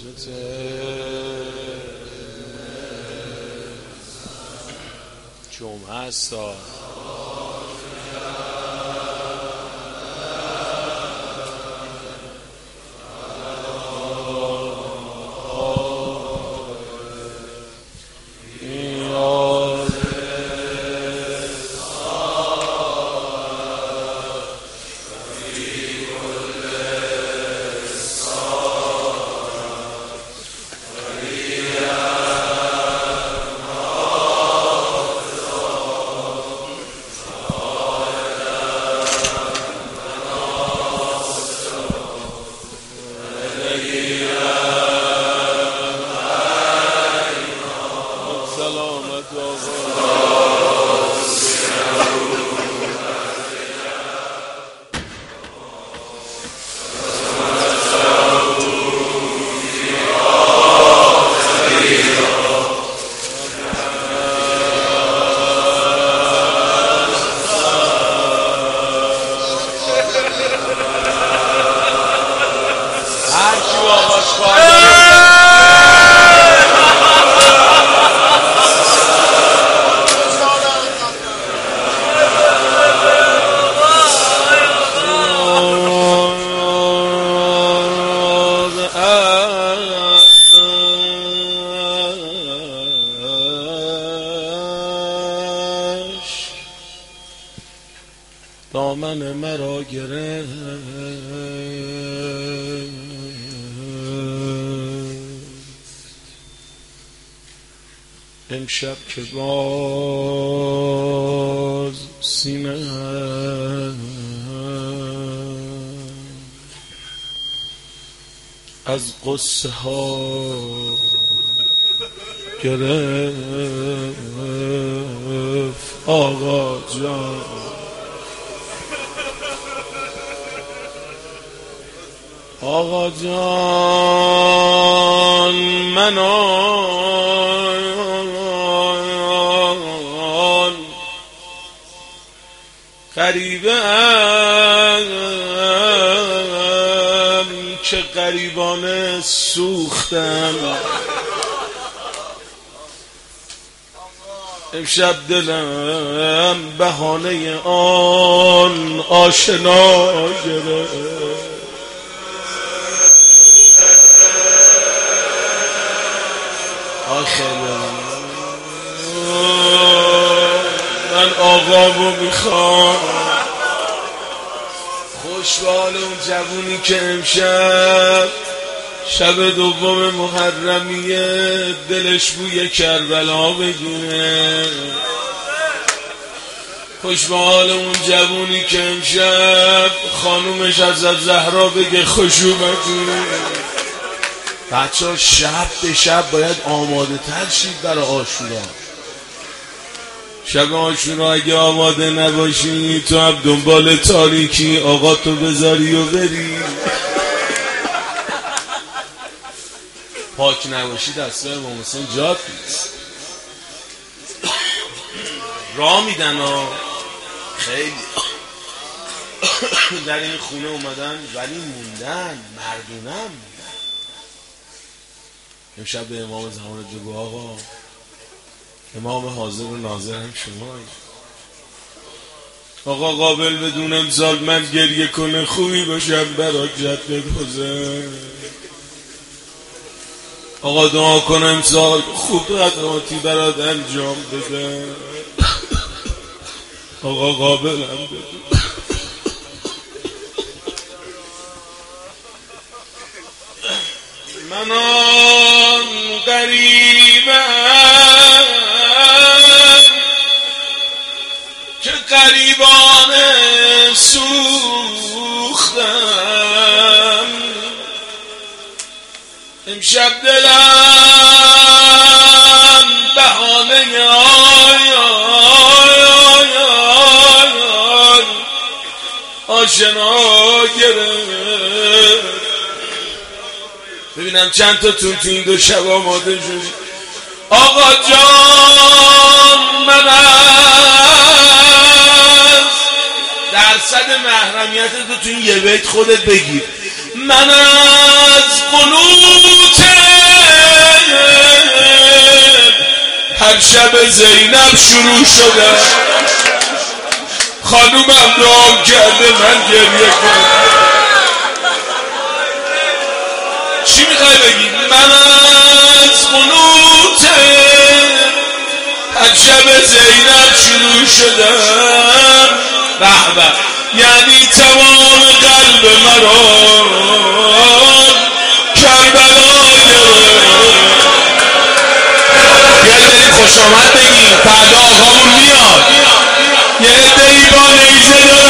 جمعه هستا دامن مرا گرفت امشب که باز سینه از قصه ها گرفت آقا جان آقا جان من آن غریبم که غریبانه سوختم امشب دلم بهانه آن آشنا گرفت من آقامو میخوام خوشبال اون جوونی که امشب شب دوم محرمیه دلش بوی کربلا بگیره خوشبال اون جوونی که امشب خانومش از زهرا بگه خوشوبتی بچه ها شب به شب باید آماده تر شید برای عاشورا شب عاشورا اگه آماده نباشی تو هم دنبال تاریکی آقا تو بذاری و بری پاک نباشی دسته امام حسین جات نیست راه میدن ها خیلی در این خونه اومدن ولی موندن مردونم امشب به امام زمان بگو آقا امام حاضر و ناظر هم شمایی آقا قابل بدون امسال من گریه کنه خوبی باشم برات جد بگذر آقا دعا کنم امسال خوب خدماتی برات انجام بده آقا قابل هم بده من آن غریبم که غریبانه سوختم امشب دلم بهانه آشنا گرفت ببینم چند تا تو این دو شب آماده شد آقا جان من از درصد محرمیت تو این یه بیت خودت بگیر من از قنوت هر شب زینب شروع شده. خانومم دعا کرده من گریه کنم. چی میخوای بگی؟ من از قنوت هر شب زینب شروع شدم. به به، یعنی تمام قلب مرا کربلا گرفت. بیایید بریم خوش آمد بگیم، فردا آقامون میاد. یه عده‌ای با نیزه